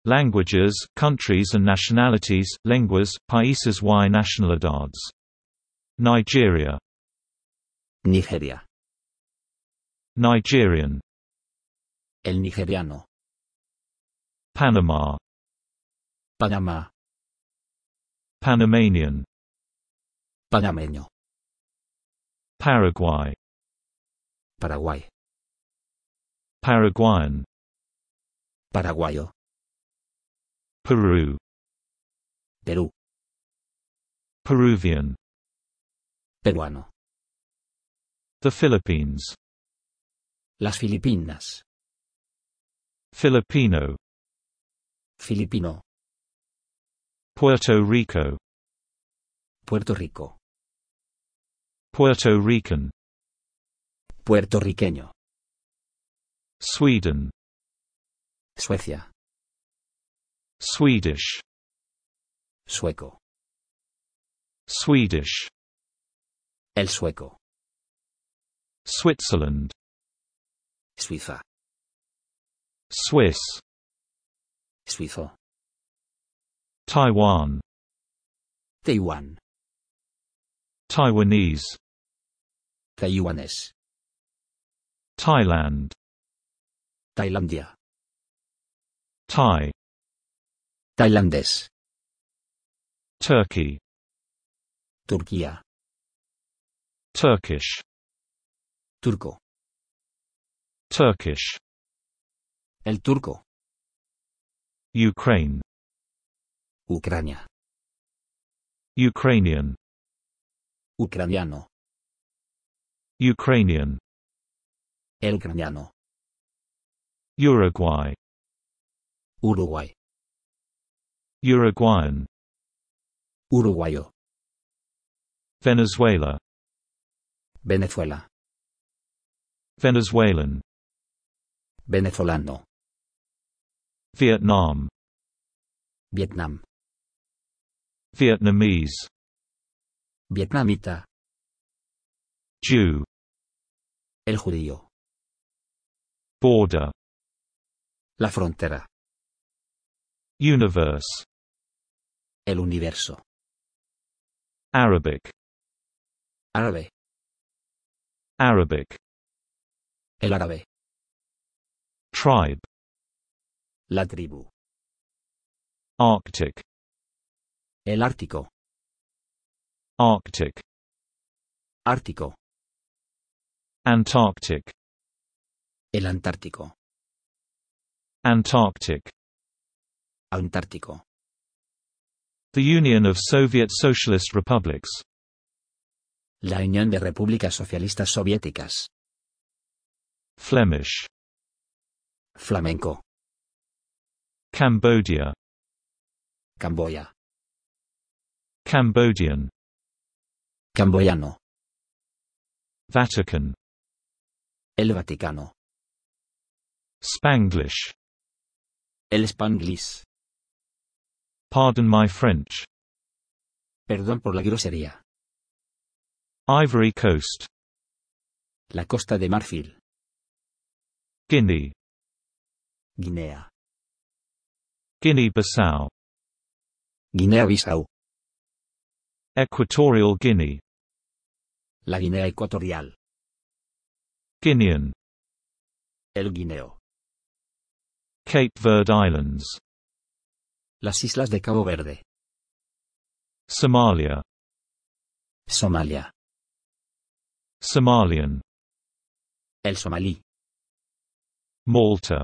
Languages, countries and nationalities, lenguas, países y nacionalidades. Nigeria. Nigeria. Nigerian. El nigeriano. Panama. Panamá. Panamanian. Panameño. Paraguay. Paraguay. Paraguayan. Paraguayo. Peru. Perú. Peruvian. Peruano. The Philippines. Las Filipinas. Filipino. Filipino. Puerto Rico. Puerto Rico. Puerto Rican. Puertorriqueño. Sweden. Suecia. Swedish. Sueco. Swedish. El sueco. Switzerland. Suiza. Swiss. Suizo. Taiwan. Taiwán. Taiwanese. Taiwanés. Thailand. Tailandia. Thai. Tailandés. Turkey. Turquía. Turkish. Turco. Turkish. El turco. Ukraine. Ucrania. Ukrainian. Ucraniano. Ukrainian. El ucraniano. Uruguay. Uruguay. Uruguayan. Uruguayo. Venezuela. Venezuela. Venezuelan. Venezolano. Vietnam. Vietnam. Vietnamese. Vietnamita. Jew. El judío. Border. La frontera. Universe. El universo. Arabic. Árabe. Arabic. El árabe. Tribe. La tribu. Arctic. El ártico. Arctic. Ártico. Antarctic. El antártico. Antarctic. Antártico. The Union of Soviet Socialist Republics. La Unión de Repúblicas Socialistas Soviéticas. Flemish. Flamenco. Cambodia. Camboya. Cambodian. Camboyano. Vatican. El Vaticano. Spanglish. El Spanglish. Pardon my French. Perdón por la grosería. Ivory Coast. La Costa de Marfil. Guinea. Guinea. Guinea-Bissau. Guinea-Bissau. Equatorial Guinea. La Guinea Ecuatorial. Guinean. El Guineo. Cape Verde Islands. Las islas de Cabo Verde. Somalia. Somalia. Somalian. El somalí. Malta.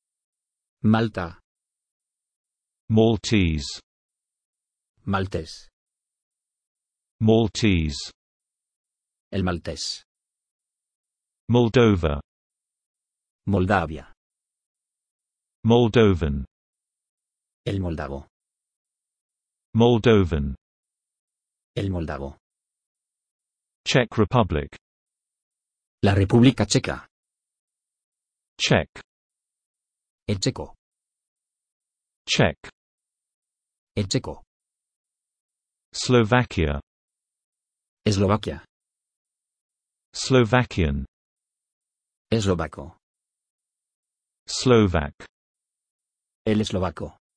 Malta. Maltese. Maltés. Maltese. El maltés. Moldova. Moldavia. Moldovan. El moldavo. Moldovan. El moldavo. Czech Republic. La República Checa. Czech. El checo. Czech. El checo. Slovakia. Eslovaquia. Slovakian. Eslovaco. Slovak. El eslovaco.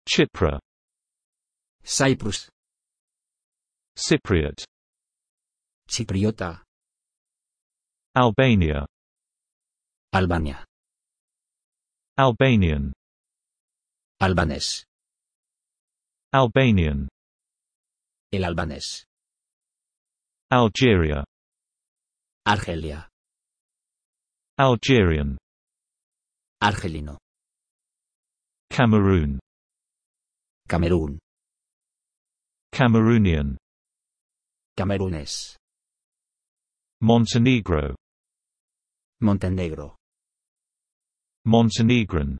Chipre, Cyprus. Cypriot, Chipriota. Albania, Albania. Albanian, Albanés. Albanian, El albanés. Algeria, Argelia. Algerian, Argelino. Cameroon, Camerún. Cameroonian, Camerunés. Montenegro, Montenegro. Montenegrin,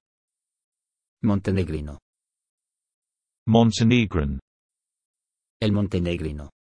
Montenegrino. Montenegrin, El montenegrino.